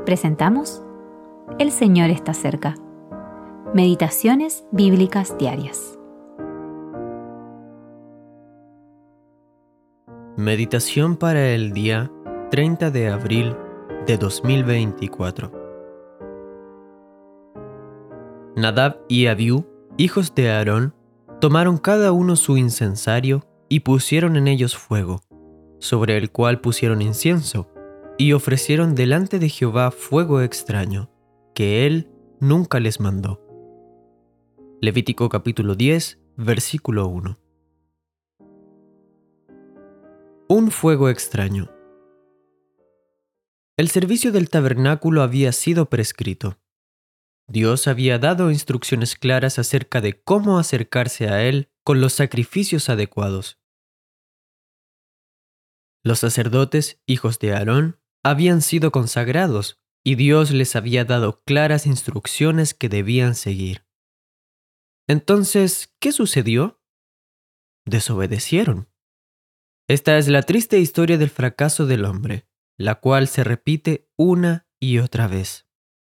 Presentamos El Señor está cerca. Meditaciones bíblicas diarias. Meditación para el día 30 de abril de 2024. Nadab y Abiú, hijos de Aarón, tomaron cada uno su incensario y pusieron en ellos fuego, sobre el cual pusieron incienso, y ofrecieron delante de Jehová fuego extraño, que él nunca les mandó. Levítico capítulo 10, versículo 1. Un fuego extraño. El servicio del tabernáculo había sido prescrito. Dios había dado instrucciones claras acerca de cómo acercarse a Él con los sacrificios adecuados. Los sacerdotes, hijos de Aarón, habían sido consagrados y Dios les había dado claras instrucciones que debían seguir. Entonces, ¿qué sucedió? Desobedecieron. Esta es la triste historia del fracaso del hombre, la cual se repite una y otra vez.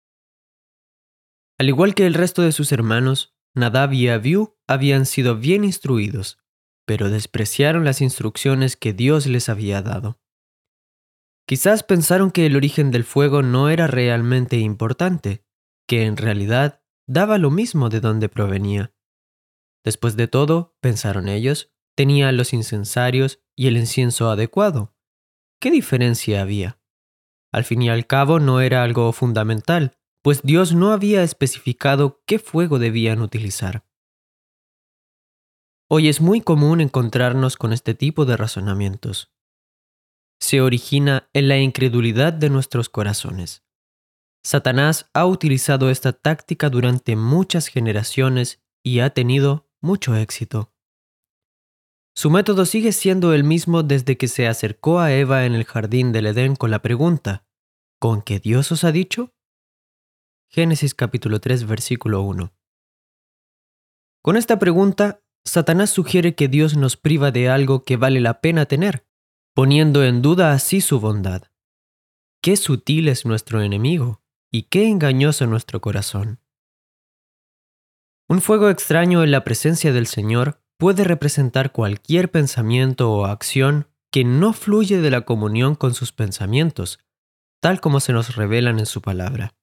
Al igual que el resto de sus hermanos, Nadab y Abiú habían sido bien instruidos, pero despreciaron las instrucciones que Dios les había dado. Quizás pensaron que el origen del fuego no era realmente importante, que en realidad daba lo mismo de dónde provenía. Después de todo, pensaron ellos, tenía los incensarios y el incienso adecuado. ¿Qué diferencia había? Al fin y al cabo no era algo fundamental, pues Dios no había especificado qué fuego debían utilizar. Hoy es muy común encontrarnos con este tipo de razonamientos. Se origina en la incredulidad de nuestros corazones. Satanás ha utilizado esta táctica durante muchas generaciones y ha tenido mucho éxito. Su método sigue siendo el mismo desde que se acercó a Eva en el jardín del Edén con la pregunta: ¿con qué Dios os ha dicho? Génesis capítulo 3, versículo 1. Con esta pregunta, Satanás sugiere que Dios nos priva de algo que vale la pena tener, poniendo en duda así su bondad. Qué sutil es nuestro enemigo y qué engañoso nuestro corazón. Un fuego extraño en la presencia del Señor puede representar cualquier pensamiento o acción que no fluye de la comunión con sus pensamientos, tal como se nos revelan en su palabra.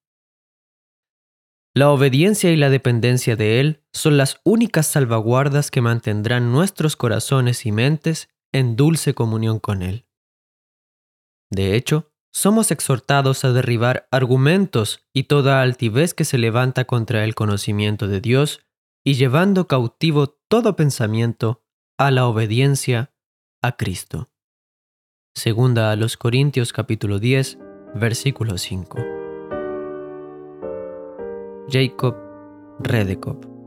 La obediencia y la dependencia de Él son las únicas salvaguardas que mantendrán nuestros corazones y mentes en dulce comunión con Él. De hecho, somos exhortados a derribar argumentos y toda altivez que se levanta contra el conocimiento de Dios y llevando cautivo todo pensamiento a la obediencia a Cristo. Segunda a los Corintios capítulo 10, versículo 5. Jacob Redekop.